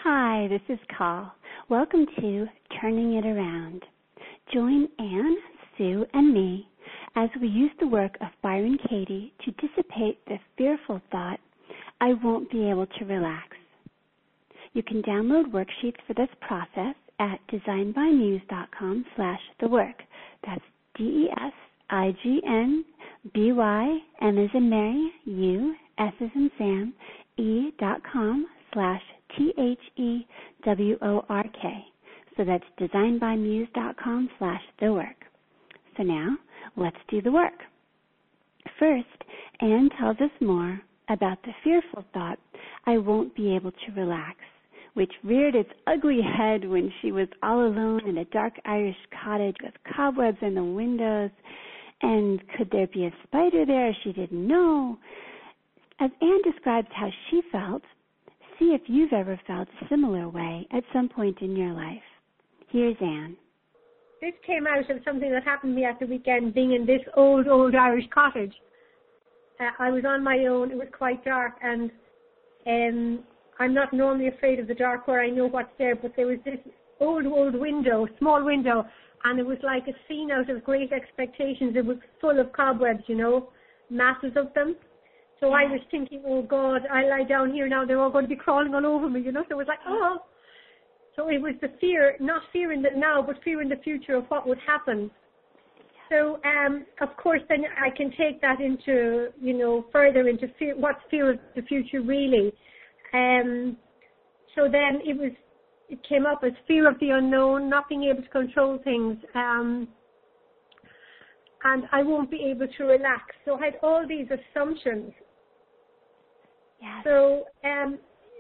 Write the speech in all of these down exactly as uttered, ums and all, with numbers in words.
Hi, this is Call. Welcome to Turning It Around. Join Anne, Sue, and me as we use the work of Byron Katie to dissipate the fearful thought, I won't be able to relax. You can download worksheets for this process at designbymuse.com slash the work. That's D-E-S-I-G-N-B-Y, M as in Mary, U, S as in Sam, E dot com slash T-H-E-W-O-R-K. So that's designbymuse.com slash the work. So now, let's do the work. First, Anne tells us more about the fearful thought, I won't be able to relax, which reared its ugly head when she was all alone in a dark Irish cottage with cobwebs in the windows. And could there be a spider there? She didn't know. As Anne describes how she felt, see if you've ever felt a similar way at some point in your life. Here's Anne. This came out of something that happened to me at the weekend, being in this old, old Irish cottage. Uh, I was on my own. It was quite dark, and um, I'm not normally afraid of the dark where I know what's there, but there was this old, old window, small window, and it was like a scene out of Great Expectations. It was full of cobwebs, you know, masses of them. So I was thinking, oh, God, I lie down here now. They're all going to be crawling all over me, you know. So it was like, oh. So it was the fear, not fear in the now, but fear in the future of what would happen. So, um, of course, then I can take that into, you know, further into fear, what's fear of the future really. Um, so then it was, it came up as fear of the unknown, not being able to control things, um, and I won't be able to relax. So I had all these assumptions. Yes. So um,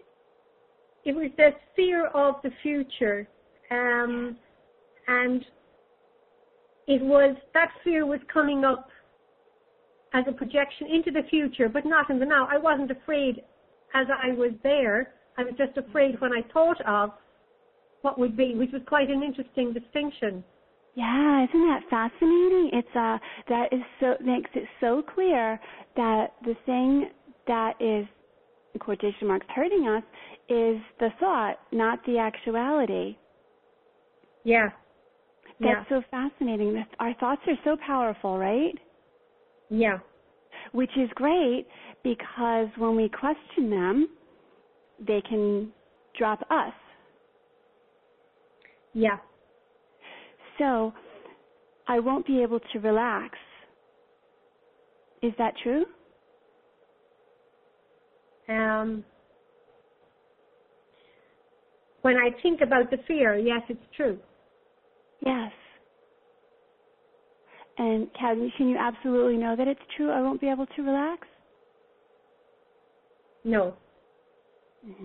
it was the fear of the future, um, and it was, that fear was coming up as a projection into the future, but not in the now. I wasn't afraid as I was there. I was just afraid when I thought of what would be, which was quite an interesting distinction. Yeah, isn't that fascinating? It's uh that is so makes it so clear that the thing that is, in quotation marks, hurting us is the thought, not the actuality. Yeah. That's yeah. so fascinating. Our thoughts are so powerful, right? Yeah. Which is great because when we question them, they can drop us. Yeah. So, I won't be able to relax. Is that true? Um, when I think about the fear, yes, it's true. Yes. And can, can you absolutely know that it's true? I won't be able to relax? No. Mm-hmm.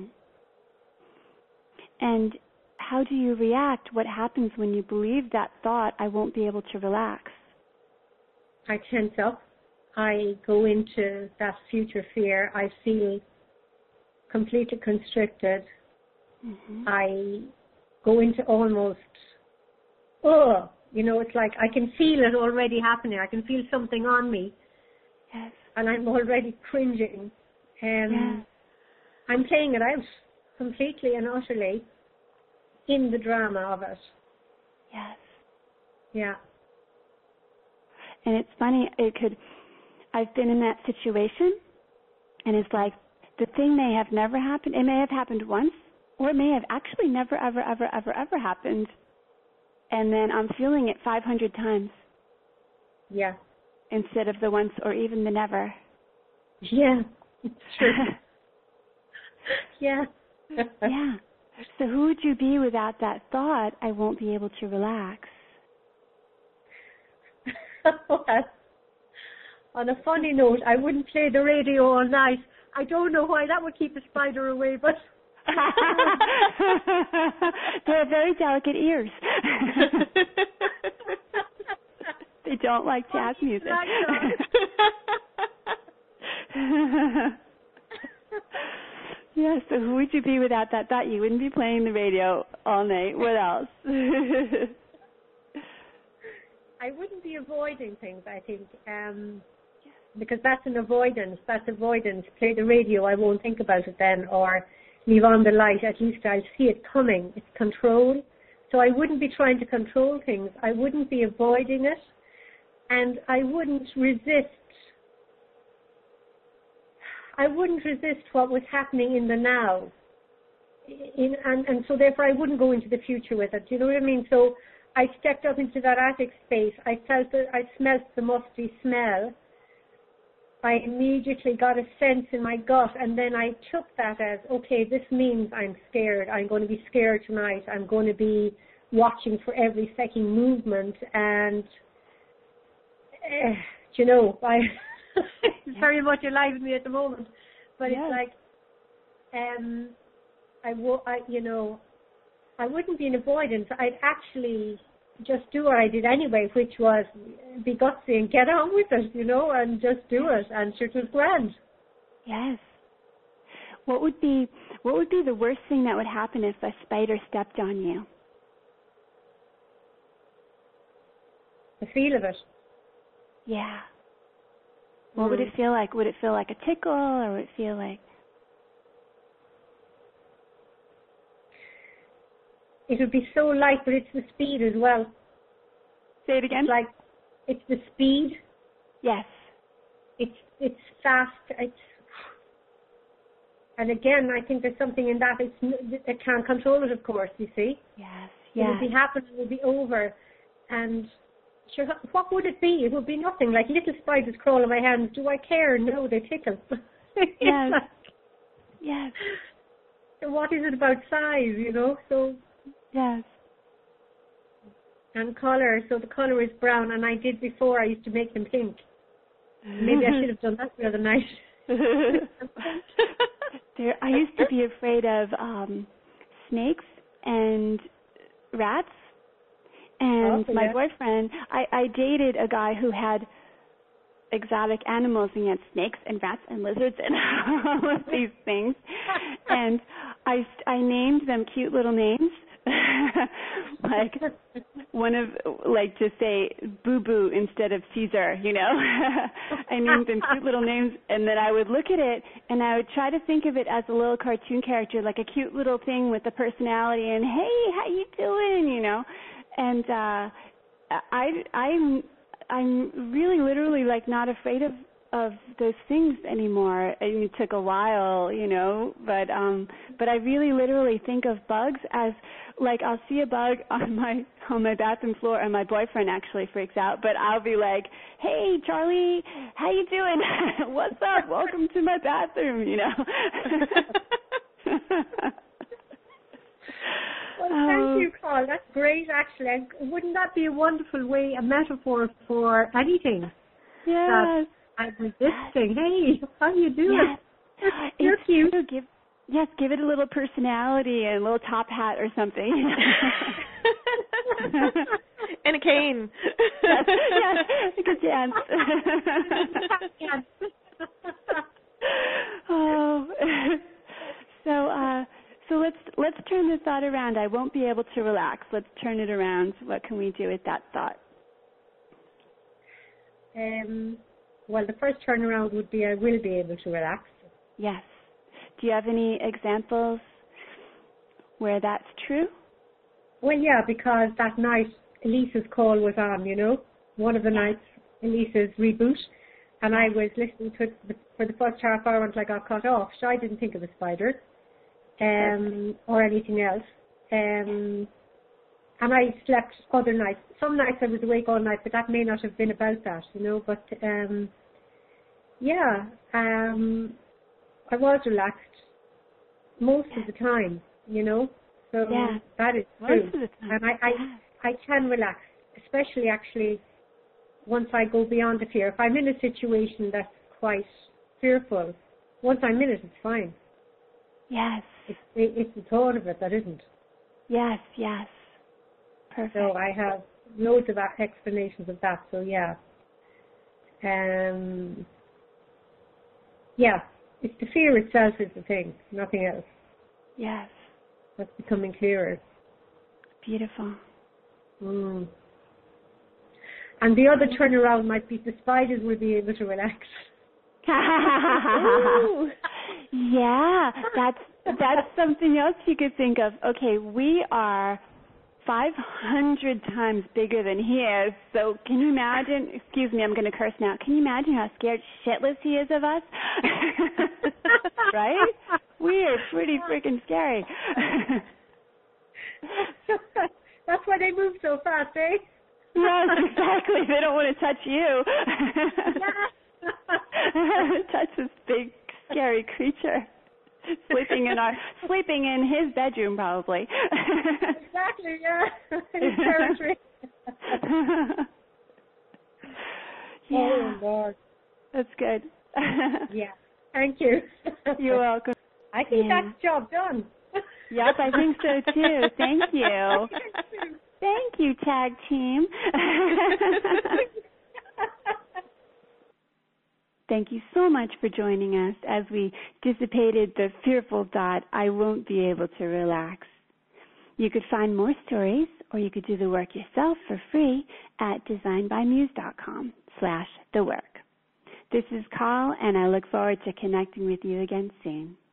And how do you react? What happens when you believe that thought, I won't be able to relax? I tense up. I go into that future fear. I feel completely constricted. Mm-hmm. I go into almost, oh, you know, it's like I can feel it already happening. I can feel something on me. Yes. And I'm already cringing. Um, yes. I'm playing it out completely and utterly in the drama of it. Yes. Yeah. And it's funny, it could, I've been in that situation, and it's like, the thing may have never happened. It may have happened once, or it may have actually never, ever, ever, ever, ever happened. And then I'm feeling it five hundred times. Yeah. Instead of the once or even the never. Yeah, it's true. yeah. yeah. So who would you be without that thought, I won't be able to relax? On a funny note, I wouldn't play the radio all night. I don't know why. That would keep a spider away, but... They have very delicate ears. They don't like jazz music. Yeah, so who would you be without that thought? You wouldn't be playing the radio all night. What else? I wouldn't be avoiding things, I think, um, because that's an avoidance. That's avoidance. Play the radio, I won't think about it then. Or leave on the light, at least I'll see it coming. It's control. So I wouldn't be trying to control things. I wouldn't be avoiding it. And I wouldn't resist. I wouldn't resist what was happening in the now. In, and, and so therefore I wouldn't go into the future with it. Do you know what I mean? So I stepped up into that attic space. I felt that I smelt the musty smell. I immediately got a sense in my gut, and then I took that as, okay, this means I'm scared. I'm going to be scared tonight. I'm going to be watching for every second movement. And, uh, you know, I it's very much alive in me at the moment. But yes. It's like, um, I, wo- I, you know, I wouldn't be in avoidance. I'd actually just do what I did anyway, which was be gutsy and get on with it, you know, and just do it, and it was grand. Yes. What would be what would be the worst thing that would happen if a spider stepped on you? The feel of it. Yeah. What mm. would it feel like? Would it feel like a tickle, or would it feel like? It would be so light, but it's the speed as well. Say it again. It's like, it's the speed. Yes. It's it's fast. It's, and again, I think there's something in that. It's it can't control it, of course. You see. Yes. Yes. It would be happening. It would be over. And sure, what would it be? It would be nothing. Like little spiders crawl in my hands. Do I care? No, they tickle. Yes. Yes. So what is it about size? You know. So. Yes. And colour, so the colour is brown, and I did before, I used to make them pink. Maybe I should have done that the other night. there, I used to be afraid of um, snakes and rats, and oh, my yeah. boyfriend, I, I dated a guy who had exotic animals, and he had snakes and rats and lizards and all of these things, and I, I named them cute little names. Like one of, like to say Boo Boo instead of Caesar, you know. I named them cute little names, and then I would look at it and I would try to think of it as a little cartoon character, like a cute little thing with a personality, and hey, how you doing, you know. And uh, I, I'm, I'm really literally like not afraid of of those things anymore. I mean, it took a while, you know, but um but I really literally think of bugs as like I'll see a bug on my on my bathroom floor, and my boyfriend actually freaks out, but I'll be like, "Hey, Charlie, how you doing? What's up? Welcome to my bathroom," you know. Well, thank you, Carl. That's great, actually. And wouldn't that be a wonderful way, a metaphor for anything? Yes. I'm resisting. Hey, how you doing? Yes. You're it's cute. True. Give, yes, give it a little personality and a little top hat or something. You know? And a cane. Yes, yes, a good dance. Oh, so uh, so let's let's turn the thought around. I won't be able to relax. Let's turn it around. What can we do with that thought? Um. Well, the first turnaround would be I will be able to relax. Yes. Do you have any examples where that's true? Well, yeah, because that night Elise's call was on, you know, one of the nights, Elise's reboot, and I was listening to it for the first half hour until I got cut off, so I didn't think of a spider um, or anything else. Um, and I slept other nights. Some nights I was awake all night, but that may not have been about that, you know. But, um, yeah, um, I was relaxed most of the time, you know. So yeah. that is true. Most of the time. And I, I, yeah. I can relax, especially actually once I go beyond the fear. If I'm in a situation that's quite fearful, once I'm in it, it's fine. Yes. It's, it's the thought of it that isn't. Yes, yes. Perfect. So I have loads of explanations of that. So yeah, um, yeah, it's the fear itself is the thing, nothing else. Yes. That's becoming clearer. Beautiful. Mm. And the other turnaround might be the spiders will be able to relax. Yeah, that's that's something else you could think of. Okay, we are five hundred times bigger than he is. So can you imagine? Excuse me, I'm going to curse now. Can you imagine how scared shitless he is of us? Right? We are pretty freaking scary. That's why they move so fast, eh? Yes, exactly. They don't want to touch you. Touch this big, scary creature sleeping in our sleeping in his bedroom, probably. Exactly. Yeah. His territory. Yeah. Oh Lord. That's good. Yeah. Thank you. You're welcome. I think Yeah. that's job done. Yep, I think so too. Thank you. Thank you, tag team. Thank you so much for joining us as we dissipated the fearful dot, I won't be able to relax. You could find more stories, or you could do the work yourself for free at designbymuse.com slash the work. This is Carl, and I look forward to connecting with you again soon.